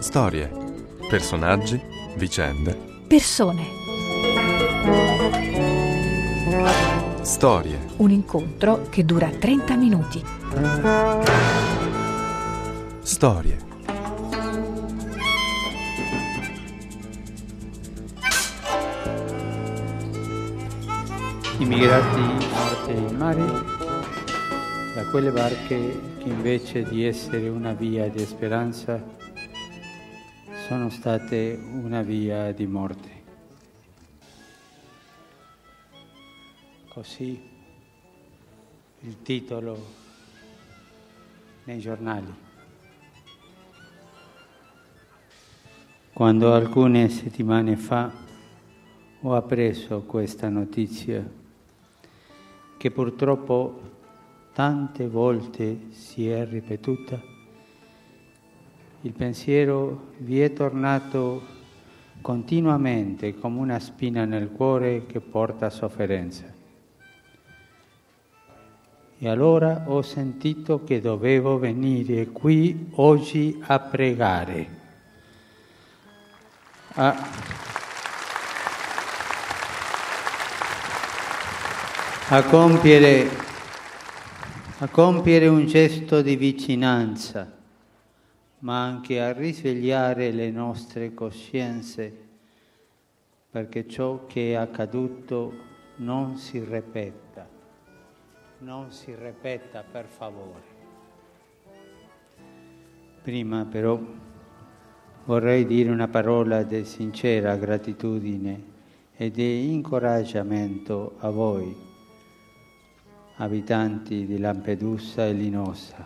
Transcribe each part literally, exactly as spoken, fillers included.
Storie, personaggi, vicende, persone. Storie. Un incontro che dura trenta minuti. Storie. Immigrati morti in mare, da quelle barche che invece di essere una via di speranza sono state una via di morte. Così il titolo nei giornali. Quando alcune settimane fa ho appreso questa notizia, che purtroppo tante volte si è ripetuta, il pensiero vi è tornato continuamente come una spina nel cuore che porta sofferenza. E allora ho sentito che dovevo venire qui oggi a pregare, a, a compiere, a compiere un gesto di vicinanza, ma anche a risvegliare le nostre coscienze, perché ciò che è accaduto non si ripeta. Non si ripeta, per favore. Prima però vorrei dire una parola di sincera gratitudine e di incoraggiamento a voi, abitanti di Lampedusa e Linosa.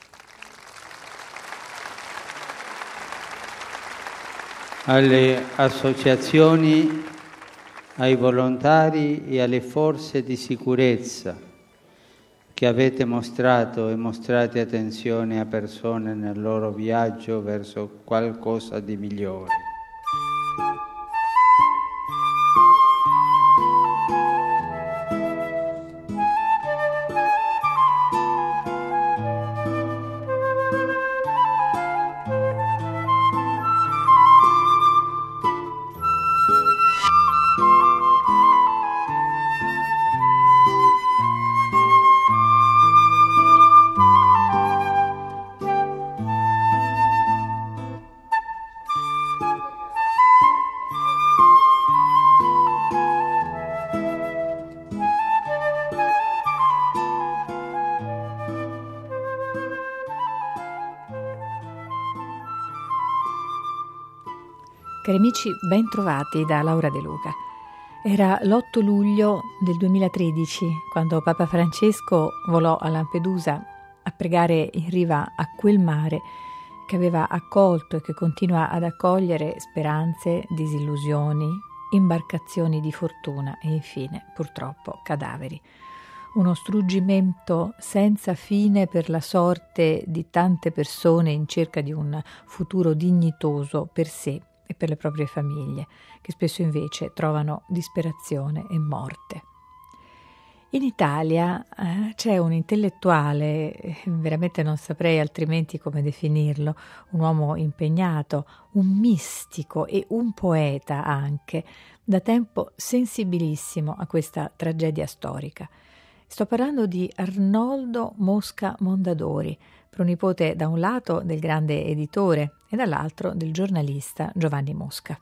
Alle associazioni, ai volontari e alle forze di sicurezza che avete mostrato e mostrate attenzione a persone nel loro viaggio verso qualcosa di migliore. Cari amici, ben trovati da Laura De Luca. Era l'otto luglio del duemilatredici quando Papa Francesco volò a Lampedusa a pregare in riva a quel mare che aveva accolto e che continua ad accogliere speranze, disillusioni, imbarcazioni di fortuna e infine, purtroppo, cadaveri. Uno struggimento senza fine per la sorte di tante persone in cerca di un futuro dignitoso per sé e per le proprie famiglie, che spesso invece trovano disperazione e morte. In Italia eh, c'è un intellettuale, eh, veramente non saprei altrimenti come definirlo, un uomo impegnato, un mistico e un poeta anche, da tempo sensibilissimo a questa tragedia storica. Sto parlando di Arnoldo Mosca Mondadori, pronipote da un lato del grande editore e dall'altro del giornalista Giovanni Mosca.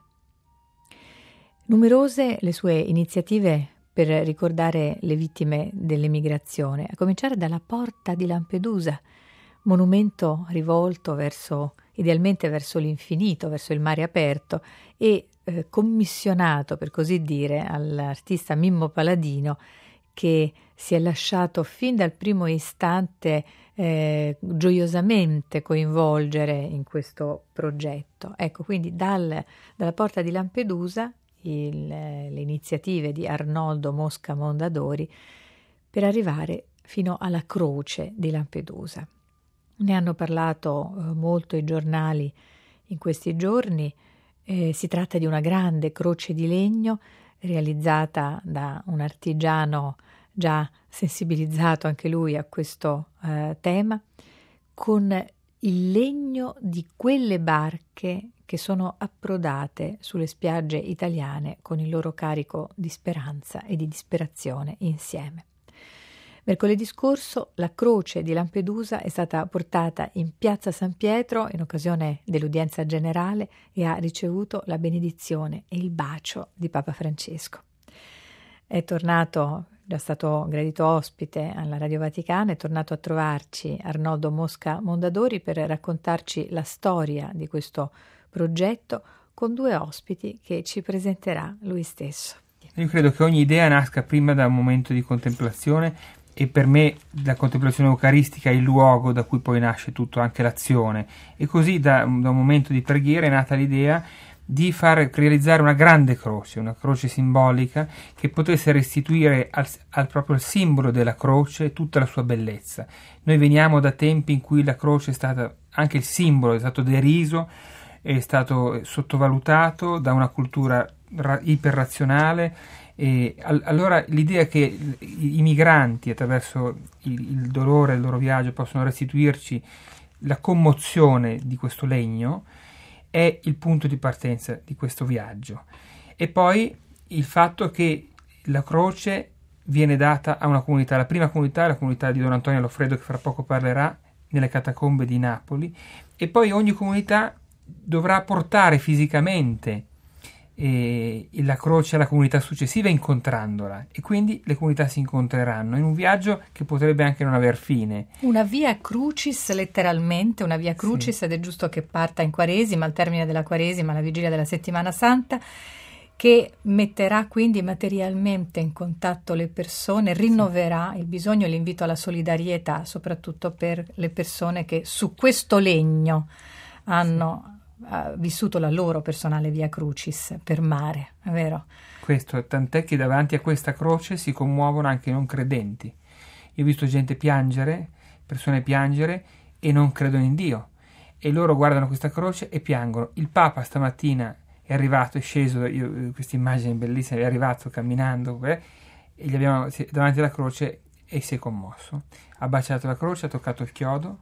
Numerose le sue iniziative per ricordare le vittime dell'emigrazione, a cominciare dalla Porta di Lampedusa, monumento rivolto verso, idealmente verso l'infinito, verso il mare aperto e eh, commissionato, per così dire, all'artista Mimmo Paladino, che si è lasciato fin dal primo istante eh, gioiosamente coinvolgere in questo progetto. Ecco, quindi dal, dalla Porta di Lampedusa il, le iniziative di Arnoldo Mosca Mondadori per arrivare fino alla Croce di Lampedusa. Ne hanno parlato eh, molto i giornali in questi giorni. Eh, si tratta di una grande croce di legno realizzata da un artigiano già sensibilizzato anche lui a questo eh, tema, con il legno di quelle barche che sono approdate sulle spiagge italiane con il loro carico di speranza e di disperazione insieme. Mercoledì scorso la croce di Lampedusa è stata portata in piazza San Pietro in occasione dell'udienza generale e ha ricevuto la benedizione e il bacio di Papa Francesco. È tornato, già stato gradito ospite alla Radio Vaticana, è tornato a trovarci Arnoldo Mosca Mondadori per raccontarci la storia di questo progetto con due ospiti che ci presenterà lui stesso. Io credo che ogni idea nasca prima da un momento di contemplazione, e per me la contemplazione eucaristica è il luogo da cui poi nasce tutto, anche l'azione, e così da, da un momento di preghiera è nata l'idea di far realizzare una grande croce, una croce simbolica che potesse restituire al, al proprio il simbolo della croce tutta la sua bellezza. Noi veniamo da tempi in cui la croce è stata anche il simbolo, è stato deriso, è stato sottovalutato da una cultura ra- iperrazionale. E all- allora l'idea che i-, i migranti attraverso il-, il dolore del loro viaggio possono restituirci la commozione di questo legno è il punto di partenza di questo viaggio. E poi il fatto che la croce viene data a una comunità, la prima comunità è la comunità di Don Antonio Loffredo, che fra poco parlerà, nelle catacombe di Napoli, e poi ogni comunità dovrà portare fisicamente eh, la croce alla comunità successiva incontrandola, e quindi le comunità si incontreranno in un viaggio che potrebbe anche non aver fine. Una via crucis, letteralmente, una via crucis, sì. Ed è giusto che parta in Quaresima, al termine della Quaresima, alla vigilia della Settimana Santa, che metterà quindi materialmente in contatto le persone, rinnoverà sì. il bisogno e l'invito alla solidarietà, soprattutto per le persone che su questo legno hanno ha vissuto la loro personale via crucis per mare, è vero? Questo, tant'è che davanti a questa croce si commuovono anche i non credenti. Io ho visto gente piangere, persone piangere e non credono in Dio, e loro guardano questa croce e piangono. Il Papa stamattina è arrivato, è sceso, io, questa immagine bellissima, è arrivato camminando eh, e gli abbiamo davanti alla croce e si è commosso. Ha baciato la croce, ha toccato il chiodo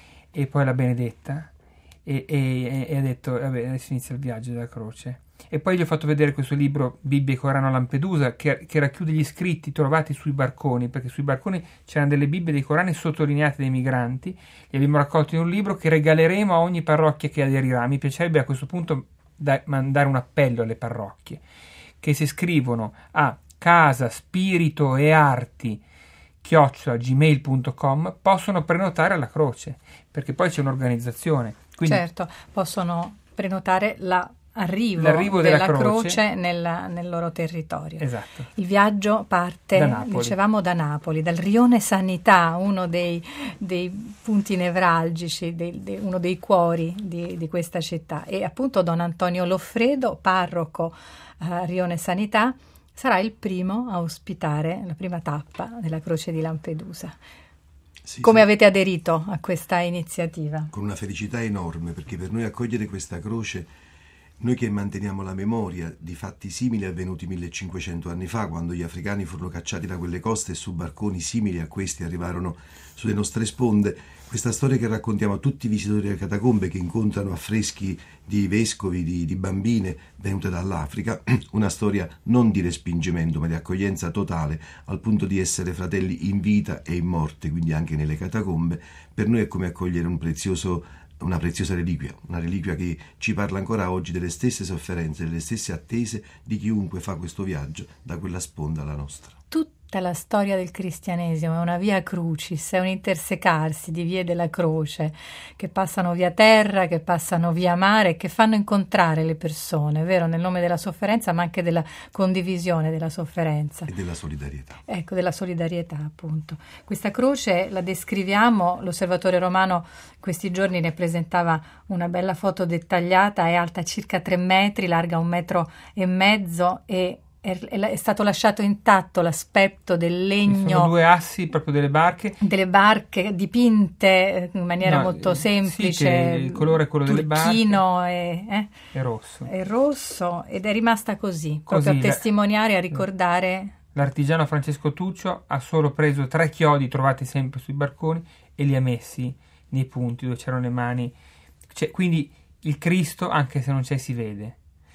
e poi l'ha benedetta. E, e, e ha detto vabbè, adesso inizia il viaggio della croce. E poi gli ho fatto vedere questo libro Bibbia e Corano a Lampedusa, che, che racchiude gli scritti trovati sui barconi, perché sui barconi c'erano delle Bibbie e dei Corani sottolineate dai migranti. Li abbiamo raccolti in un libro che regaleremo a ogni parrocchia che aderirà. Mi piacerebbe a questo punto da, mandare un appello alle parrocchie che si iscrivono a casa spirito e arti chiocciola gmail punto com possono prenotare alla croce, perché poi c'è un'organizzazione. Quindi, certo, possono prenotare l'arrivo, l'arrivo della, della croce, croce nella, nel loro territorio. Esatto. Il viaggio parte, da dicevamo, da Napoli, dal rione Sanità, uno dei, dei punti nevralgici, dei, dei, uno dei cuori di, di questa città. E appunto Don Antonio Loffredo, parroco a Rione Sanità, sarà il primo a ospitare la prima tappa della Croce di Lampedusa. Sì, Come sì. avete aderito a questa iniziativa? Con una felicità enorme, perché per noi accogliere questa croce, noi che manteniamo la memoria di fatti simili avvenuti millecinquecento anni fa, quando gli africani furono cacciati da quelle coste e su barconi simili a questi arrivarono sulle nostre sponde, questa storia che raccontiamo a tutti i visitatori delle catacombe che incontrano affreschi di vescovi, di, di bambine venute dall'Africa, una storia non di respingimento ma di accoglienza totale, al punto di essere fratelli in vita e in morte, quindi anche nelle catacombe. Per noi è come accogliere un prezioso, una preziosa reliquia, una reliquia che ci parla ancora oggi delle stesse sofferenze, delle stesse attese di chiunque fa questo viaggio da quella sponda alla nostra. Tutta la storia del cristianesimo è una via crucis, è un intersecarsi di vie della croce che passano via terra, che passano via mare, che fanno incontrare le persone, vero? Nel nome della sofferenza, ma anche della condivisione della sofferenza. E della solidarietà. Ecco, della solidarietà, appunto. Questa croce la descriviamo, l'Osservatore Romano questi giorni ne presentava una bella foto dettagliata, è alta circa tre metri, larga un metro e mezzo e È, è stato lasciato intatto l'aspetto del legno. Ci sono due assi proprio delle barche. Delle barche dipinte in maniera no, molto semplice. Sì, il colore è quello delle barche. Turchino e, eh, è rosso. È rosso ed è rimasta così, così proprio a testimoniare, a ricordare. L'artigiano Francesco Tuccio ha solo preso tre chiodi trovati sempre sui barconi e li ha messi nei punti dove c'erano le mani, cioè, quindi il Cristo, anche se non c'è, si vede.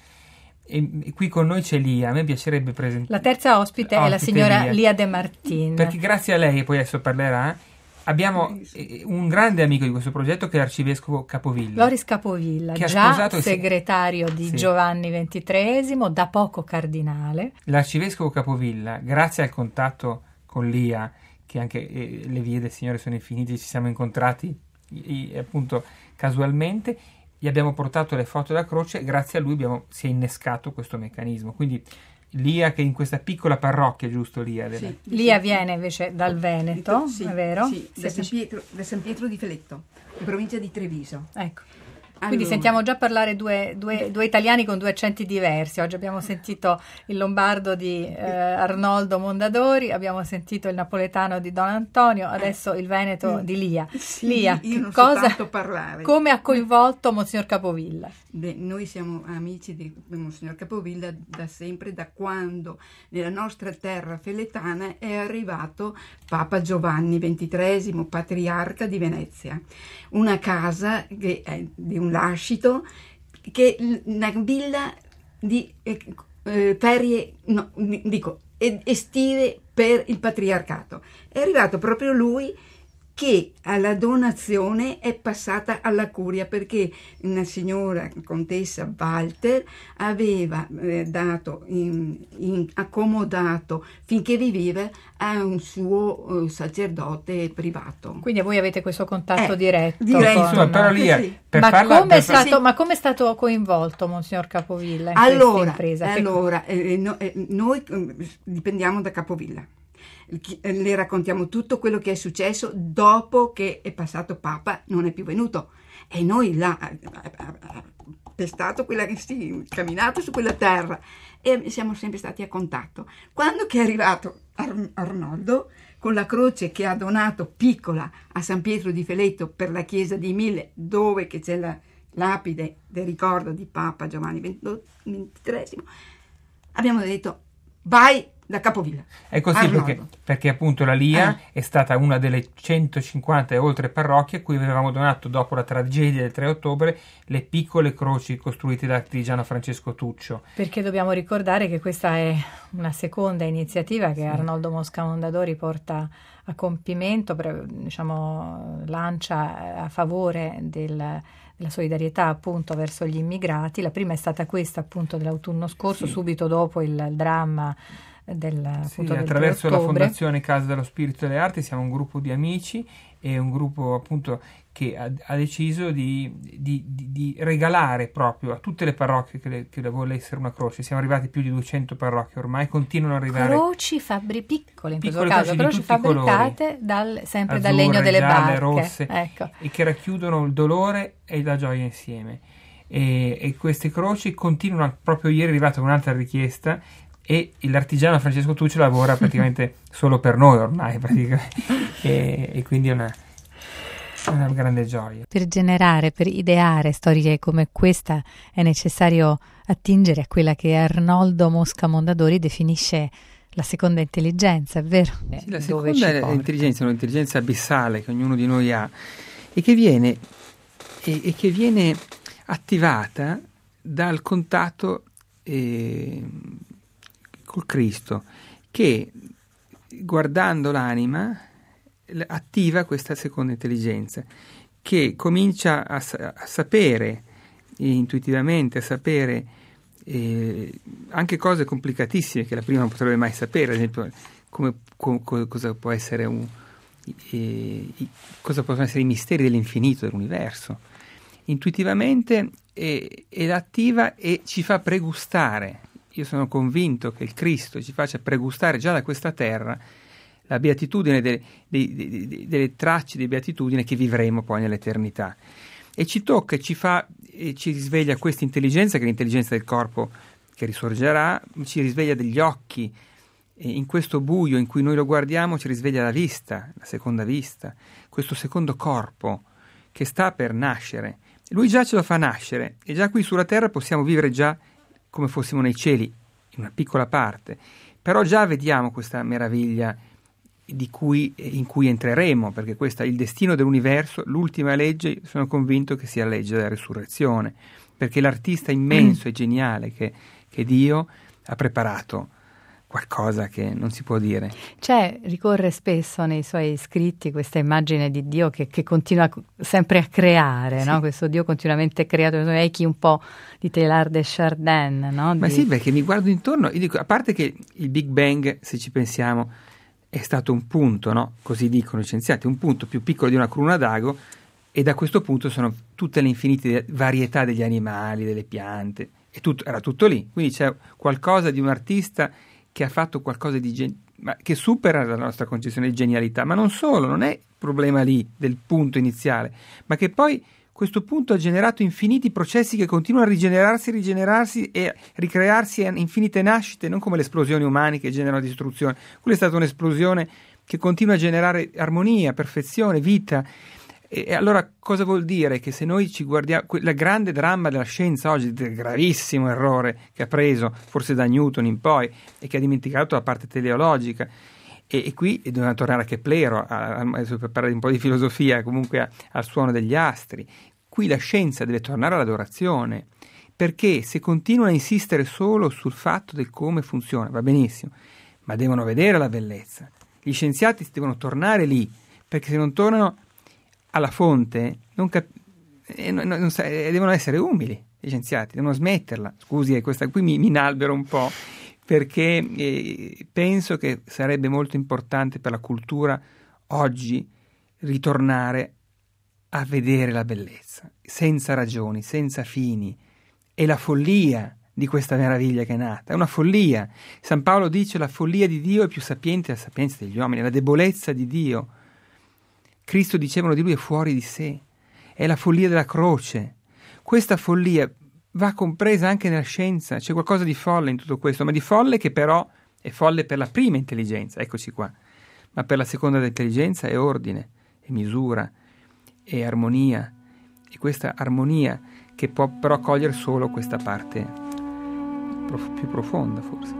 E, e qui con noi c'è Lia. A me piacerebbe presentare la terza ospite, ospite è la signora Lia, Lia De Martin, perché grazie a lei, e poi adesso parlerà, abbiamo un grande amico di questo progetto che è l'arcivescovo Capovilla. Loris Capovilla, che già sposato segretario di sì. Giovanni ventitreesimo, da poco cardinale. L'arcivescovo Capovilla, grazie al contatto con Lia, che anche eh, le vie del Signore sono infinite, ci siamo incontrati i, appunto casualmente, gli abbiamo portato le foto della croce, grazie a lui abbiamo, si è innescato questo meccanismo. Quindi Lia, che in questa piccola parrocchia, giusto Lia? Della... Sì, Lia viene invece dal Veneto, sì, è vero? Sì, da San, Pietro, da San Pietro di Feletto, in provincia di Treviso. Ecco. Quindi allora, sentiamo già parlare due, due, due italiani con due accenti diversi. Oggi abbiamo sentito il lombardo di eh, Arnoldo Mondadori, abbiamo sentito il napoletano di Don Antonio, adesso il veneto di Lia. Sì, Lia, io non cosa, so tanto parlare. Come ha coinvolto Monsignor Capovilla? Beh, noi siamo amici di Monsignor Capovilla da sempre, da quando nella nostra terra feletana è arrivato Papa Giovanni ventitreesimo, patriarca di Venezia. Una casa che è di un lascito, che una villa di eh, ferie, no, dico, estive per il patriarcato. È arrivato proprio lui, che alla donazione è passata alla curia, perché una signora contessa Walter aveva eh, dato in, in accomodato finché viveva a un suo eh, sacerdote privato. Quindi voi avete questo contatto eh, diretto. diretto con... Insomma, però lì, sì. per ma, farla, come per... stato, ma come è stato coinvolto Monsignor Capovilla in allora, questa impresa? Allora, eh, no, eh, noi eh, dipendiamo da Capovilla. Le raccontiamo tutto quello che è successo dopo che è passato Papa, non è più venuto, e noi là è stato quella che si è camminato su quella terra e siamo sempre stati a contatto. Quando che è arrivato Ar- Arnoldo con la croce che ha donato piccola a San Pietro di Feletto per la chiesa di Mille, dove che c'è la lapide del ricordo di Papa Giovanni ventitreesimo, abbiamo detto vai da Capovilla. È così perché, perché appunto la Lia eh. è stata una delle centocinquanta e oltre parrocchie a cui avevamo donato, dopo la tragedia del tre ottobre, le piccole croci costruite dall'artigiano Francesco Tuccio. Perché dobbiamo ricordare che questa è una seconda iniziativa che sì. Arnoldo Mosca Mondadori porta a compimento, diciamo, lancia a favore del la solidarietà appunto verso gli immigrati. La prima è stata questa appunto dell'autunno scorso, sì. subito dopo il, il dramma del, sì, appunto, attraverso del la Fondazione Casa dello Spirito e delle Arti siamo un gruppo di amici e un gruppo appunto che ha, ha deciso di, di, di, di regalare proprio a tutte le parrocchie che, le, che le volessero una croce. Siamo arrivati a più di duecento parrocchie ormai, continuano ad arrivare croci fabri piccole in piccole questo caso, croci, croci fabbricate dal, sempre Azzurre, dal legno delle gialle, barche, rosse, ecco. e che racchiudono il dolore e la gioia insieme. E, e queste croci continuano. Proprio ieri è arrivata un'altra richiesta e l'artigiano Francesco Tuccio lavora praticamente solo per noi ormai praticamente. e, e quindi è una una grande gioia. Per generare, per ideare storie come questa è necessario attingere a quella che Arnoldo Mosca Mondadori definisce la seconda intelligenza, è vero? Sì, la seconda è l'intelligenza, un'intelligenza abissale che ognuno di noi ha e che viene, e, e che viene attivata dal contatto eh, col Cristo, che guardando l'anima attiva questa seconda intelligenza, che comincia a, a sapere intuitivamente, a sapere eh, anche cose complicatissime che la prima non potrebbe mai sapere, ad esempio come, co, co, cosa può essere un, eh, cosa possono essere i misteri dell'infinito, dell'universo. Intuitivamente eh, ed attiva e ci fa pregustare. Io sono convinto che il Cristo ci faccia pregustare già da questa terra la beatitudine delle, delle, delle tracce di beatitudine che vivremo poi nell'eternità, e ci tocca e ci fa e ci risveglia questa intelligenza, che è l'intelligenza del corpo che risorgerà, ci risveglia degli occhi, e in questo buio in cui noi lo guardiamo ci risveglia la vista, la seconda vista, questo secondo corpo che sta per nascere. Lui già ce lo fa nascere e già qui sulla terra possiamo vivere già come fossimo nei cieli, in una piccola parte, però già vediamo questa meraviglia di cui, in cui entreremo, perché questo è il destino dell'universo. L'ultima legge, sono convinto che sia la legge della resurrezione, perché l'artista immenso e geniale che, che Dio ha preparato qualcosa che non si può dire. C'è, ricorre spesso nei suoi scritti questa immagine di Dio che, che continua sempre a creare, sì. No? Questo Dio continuamente creato, echi un po' di Teilhard de Chardin, no? Ma di... sì, perché mi guardo intorno e dico, a parte che il Big Bang, se ci pensiamo, è stato un punto, no? Così dicono gli scienziati, un punto più piccolo di una cruna d'ago, e da questo punto sono tutte le infinite varietà degli animali, delle piante, e tutto, era tutto lì. Quindi c'è qualcosa di un artista che ha fatto qualcosa di gen- ma che supera la nostra concezione di genialità, ma non solo, non è il problema lì del punto iniziale, ma che poi questo punto ha generato infiniti processi che continuano a rigenerarsi, rigenerarsi e ricrearsi a infinite nascite, non come le esplosioni umane che generano distruzione. Quella è stata un'esplosione che continua a generare armonia, perfezione, vita. E allora cosa vuol dire? Che se noi ci guardiamo, il grande dramma della scienza oggi, il gravissimo errore che ha preso forse da Newton in poi e che ha dimenticato la parte teleologica, e, e qui dobbiamo tornare a Keplero, a, a, adesso per parlare un po' di filosofia, comunque a, al suono degli astri. Qui la scienza deve tornare all'adorazione, perché se continua a insistere solo sul fatto del come funziona, va benissimo, ma devono vedere la bellezza. Gli scienziati devono tornare lì, perché se non tornano alla fonte non cap- eh, non, non, eh, devono essere umili gli scienziati, devono smetterla. Scusi, questa qui mi, mi inalbero un po', perché eh, penso che sarebbe molto importante per la cultura oggi ritornare a vedere la bellezza senza ragioni, senza fini. È la follia di questa meraviglia che è nata, è una follia. San Paolo dice: la follia di Dio è più sapiente della sapienza degli uomini, la debolezza di Dio. Cristo, dicevano di lui, è fuori di sé, è la follia della croce. Questa follia va compresa anche nella scienza, c'è qualcosa di folle in tutto questo, ma di folle che però è folle per la prima intelligenza, eccoci qua, ma per la seconda intelligenza è ordine, è misura, è armonia, e questa armonia che può però cogliere solo questa parte prof- più profonda forse.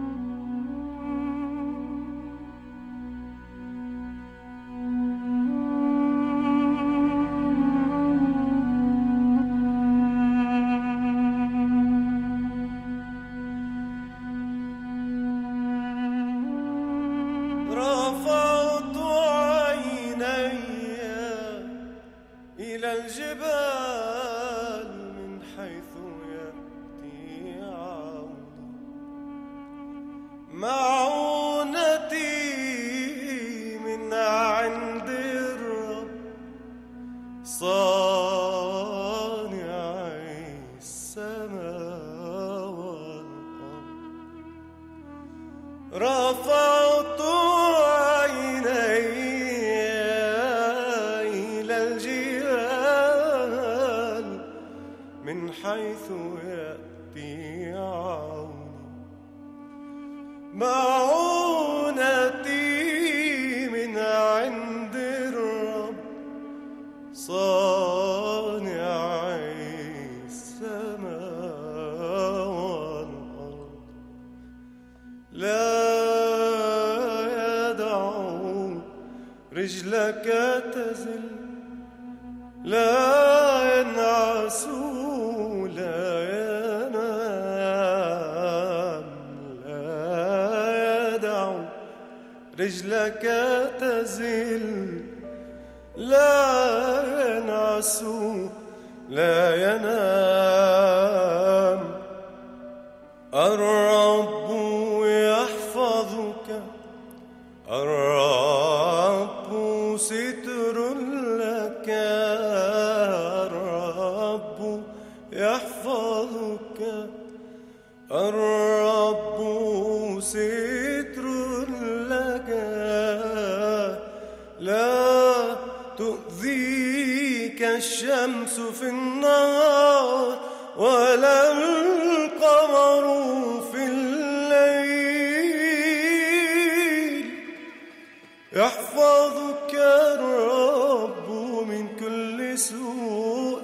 رجلك تزل لا ينعس لا ينام الرب يحفظك الرب ستر لك الرب يحفظك الرب ستر لك لا تؤذيك الشمس في النهار ولا القمر في الليل يحفظك الرب من كل سوء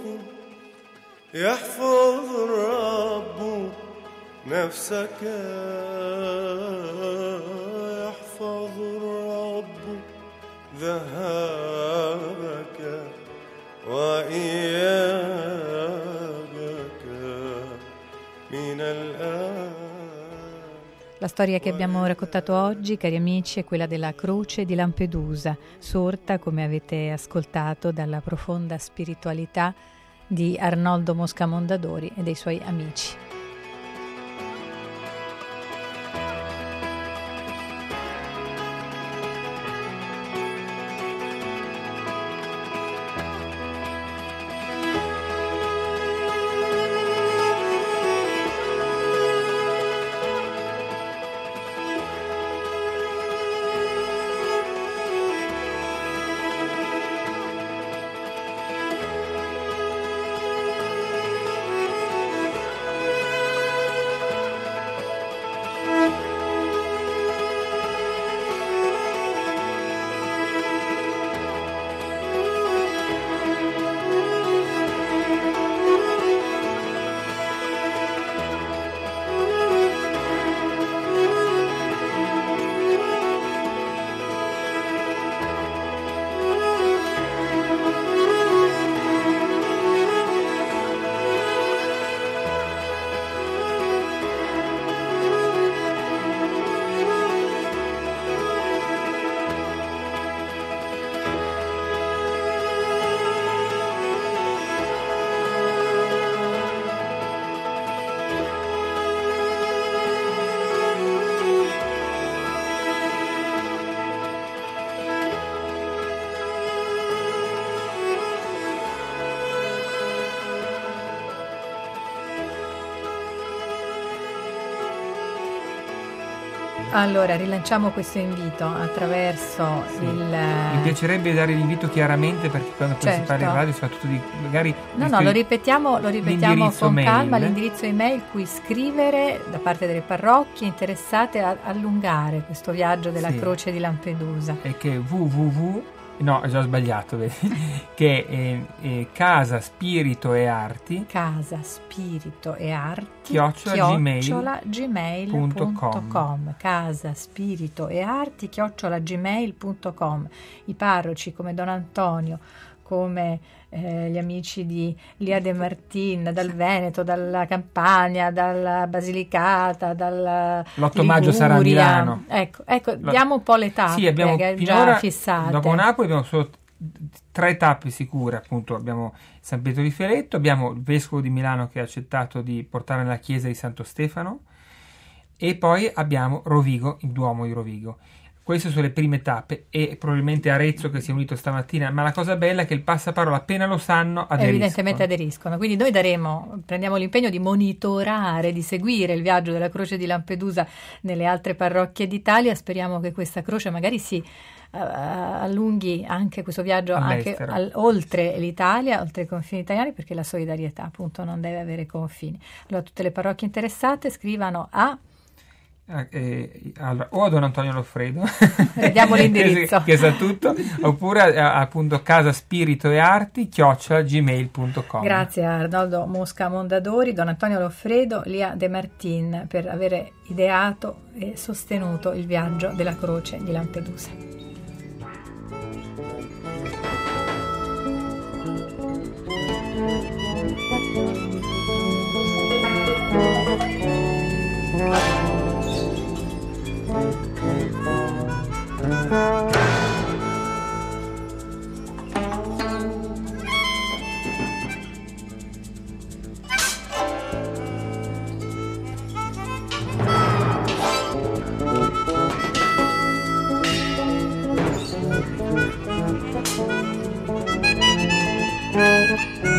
يحفظ الرب نفسك يحفظ الرب ذهابك وإيابك من الآن. La storia che abbiamo raccontato oggi, cari amici, è quella della croce di Lampedusa, sorta, come avete ascoltato, dalla profonda spiritualità di Arnoldo Mosca Mondadori e dei suoi amici. Allora, rilanciamo questo invito attraverso Sì. il... Mi piacerebbe dare l'invito chiaramente, perché quando poi Certo. si parla in radio, soprattutto di magari... No, no, lo ripetiamo, lo ripetiamo l'indirizzo con mail. calma, l'indirizzo email cui scrivere da parte delle parrocchie interessate a allungare questo viaggio della Sì. croce di Lampedusa. è che www no, ho già sbagliato, vedi? che è, è Casa Spirito e Arti Casa Spirito e Arti chiocciola gmail chiocciola gmail punto com. Casa Spirito e Arti chiocciola gmail punto com. I parroci come Don Antonio, come eh, gli amici di Lia De Martin, dal Veneto, dalla Campania, dalla Basilicata, dalla l'otto maggio sarà a Liguria. Milano. Ecco, ecco, diamo un po' le tappe Sì, abbiamo che finora, già fissate. dopo Napoli abbiamo solo tre tappe sicure, appunto abbiamo San Pietro di Feretto, abbiamo il Vescovo di Milano che ha accettato di portare nella chiesa di Santo Stefano e poi abbiamo Rovigo, il Duomo di Rovigo. Queste sono le prime tappe e probabilmente Arezzo che si è unito stamattina, ma la cosa bella è che il passaparola appena lo sanno aderiscono. Evidentemente aderiscono, quindi noi daremo, prendiamo l'impegno di monitorare, di seguire il viaggio della croce di Lampedusa nelle altre parrocchie d'Italia. Speriamo che questa croce magari si uh, allunghi anche questo viaggio anche al, oltre l'Italia, oltre i confini italiani, perché la solidarietà appunto non deve avere confini. Allora tutte le parrocchie interessate scrivano a Eh, allora, o a Don Antonio Loffredo diamo l'indirizzo che sa tutto, oppure a, appunto Casa Spirito e Arti chiocciola gmail punto com. Grazie a Arnoldo Mosca Mondadori, Don Antonio Loffredo, Lia De Martin per avere ideato e sostenuto il viaggio della croce di Lampedusa. Thank you.